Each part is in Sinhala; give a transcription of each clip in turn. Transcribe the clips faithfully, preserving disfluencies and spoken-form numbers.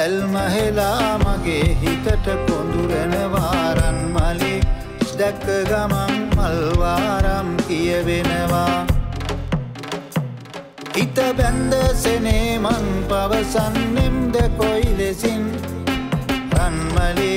බැල්මහෙලා මගේ හිතට කොඳුරනවා රන්මලි දැක්ක ගමන් මල්වාරම් කියවෙනවා හිත බැන්ද සෙනේ මං පවසන්නෙම්ද කොයි ලෙසින් රන්මලි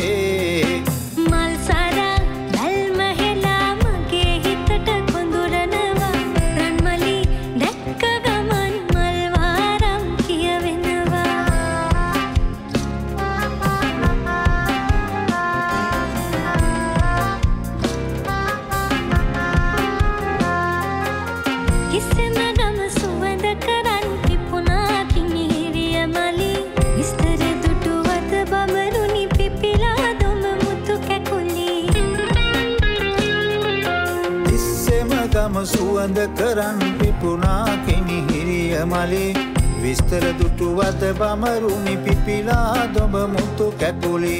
සුවඳ කරන් පිපුණා කිනිහිරිය මලේ විස්තර දුටුවත බමරුනි පිපිලා දොඹ මුතු කැකුලි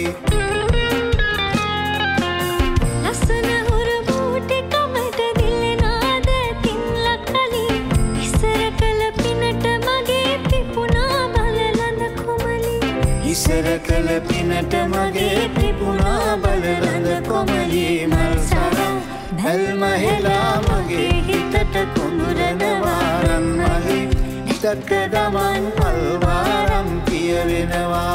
ලස්සන හුරු බූටි කමට දිලෙනාද තින්ලක් කලි ඉස්සර කළ පිනට මගේ පිපුණා බලලඳ කොමලි ඉස්සර කළ පිනට මගේ පිපුණා බලලඳ කොමලි මල් සරම් බැල්මහෙලා මගේ හිතට කුඹුරනවා රන්මලි දැක්ක ගමන් මල්වාරම් කියවෙනවා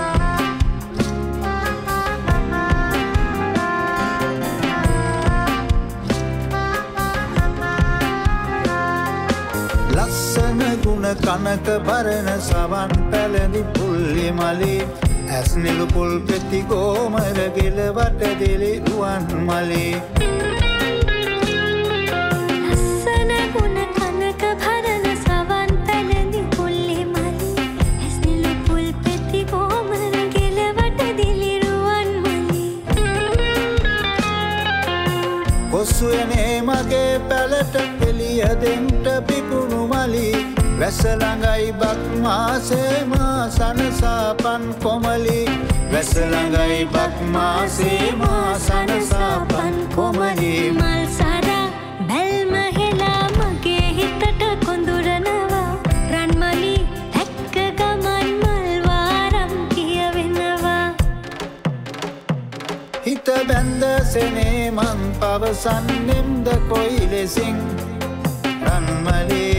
ලස්සන ගුණ කනක බරන සවන් පැලඳි පුල්ලි මලි ඇස් නිලු පුල් පෙති ගෝමර ගෙලවට දෙලි රුවන් මලි කොස්සුයනේ මගේ පැලට එළිය දෙන්ට පිපුණු මලි වැස්ස ළඟයි බක් මාසේ මා සනසාපන් කොමලි වැස්ස ළඟයි බක් මාසේ මා සනසාපන් කොමලි මල් සරා බැල්මහෙලා මගේ හිතට කොඳුරනවා රන්මලි දැක්ක ගමන් මල්වාරම් කියවෙනවා හිත බැන්ද සෙනේ මං පවසන්නෙම්ද කොයි ලෙසින් රන්මලි